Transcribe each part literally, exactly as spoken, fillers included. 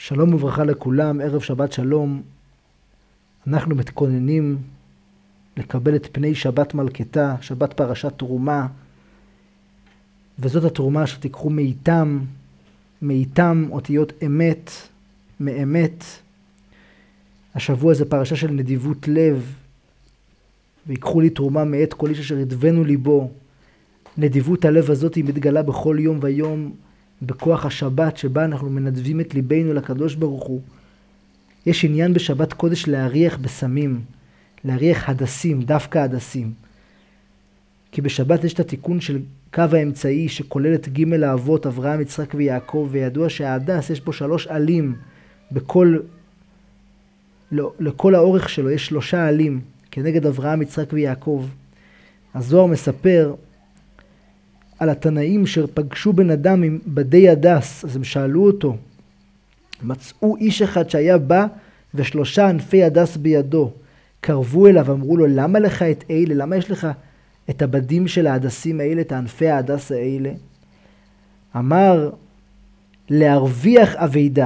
שלום וברכה לכולם, ערב שבת שלום. אנחנו מתכוננים לקבל את פני שבת מלכתה, שבת פרשת תרומה, וזאת התרומה שתיקחו מאיתם, מאיתם אותיות אמת, מאמת. השבוע זה פרשה של נדיבות לב, ויקחו לי תרומה מאת כל איש אשר ידבנו ליבו. נדיבות הלב הזאת היא מתגלה בכל יום ויום, בכוח השבת שבה אנחנו מנדבים את ליבנו לקדוש ברוך הוא. יש עניין בשבת קודש להריח בסמים, להריח הדסים, דווקא הדסים. כי בשבת יש את התיקון של קו האמצעי שכולל את ג' האבות, אברהם, יצחק ויעקב, וידוע שההדס יש בו שלוש עלים, בכל, לא, לכל האורך שלו יש שלושה עלים, כנגד אברהם, יצחק ויעקב. הזוהר מספר על התנאים שפגשו בן אדם עם בדי הדס, אז הם שאלו אותו, מצאו איש אחד שהיה בא ושלושה ענפי הדס בידו, קרבו אליו ואמרו לו, למה לך את אלה? למה יש לך את הבדים של ההדסים האלה, את ענפי ההדס האלה? אמר, להרוויח אבידה.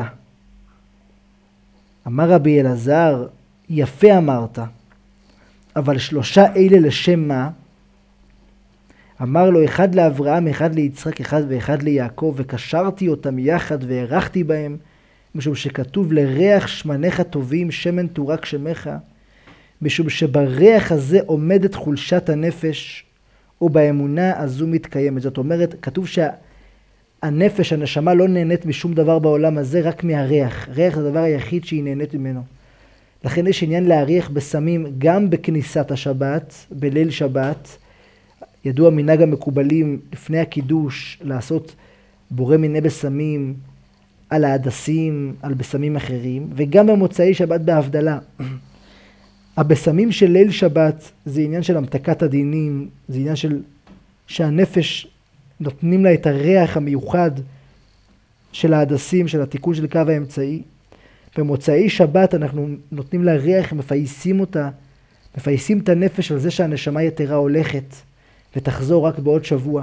אמר רבי אלעזר, יפה אמרת, אבל שלושה אלה לשם מה? אמר לו, אחד לאברהם, אחד ליצחק, אחד ואחד ליעקב, וקשרתי אותם יחד והערכתי בהם, משום שכתוב לריח שמניך טובים, שמן תורק שמך, משום שבריח הזה עומדת חולשת הנפש, ובאמונה הזו מתקיימת. זאת אומרת, כתוב שהנפש, הנשמה לא נהנית משום דבר בעולם הזה, רק מהריח. ריח זה הדבר היחיד שהיא נהנית ממנו. לכן יש עניין להריח בסמים גם בכניסת השבת, בליל שבת. ידוע מנהג המקובלים לפני הקידוש לעשות בורא מיני בסמים על ההדסים, על בסמים אחרים, וגם במוצאי שבת בהבדלה. הבשמים של ליל שבת זה עניין של המתקת הדינים, זה עניין של שהנפש נותנים לה את הריח המיוחד של ההדסים, של התיקון של קו האמצעי. במוצאי שבת אנחנו נותנים לה ריח, מפייסים אותה, מפייסים את הנפש על זה שהנשמה יתרה הולכת ותחזור רק בעוד שבוע.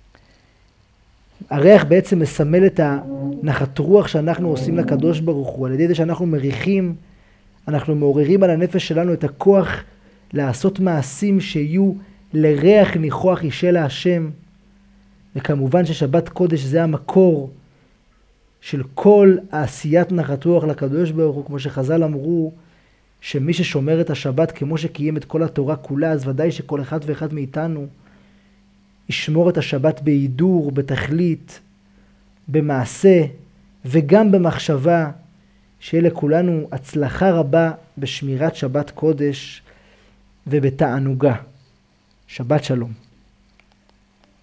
הריח בעצם מסמל את הנחת רוח שאנחנו עושים לקדוש ברוך הוא, על ידי זה שאנחנו מריחים, אנחנו מעוררים על הנפש שלנו את הכוח לעשות מעשים שיהיו לריח ניחוח אישה להשם. וכמובן ששבת קודש זה המקור של כל העשיית נחת רוח לקדוש ברוך הוא, כמו שחז"ל אמרו, שמי ששומר את השבת כמו שקיים את כל התורה כולה, אז ודאי שכל אחד ואחד מאיתנו ישמור את השבת בהידור, בתכלית, במעשה וגם במחשבה, שיהיה לכולנו הצלחה רבה בשמירת שבת קודש ובתענוגה. שבת שלום.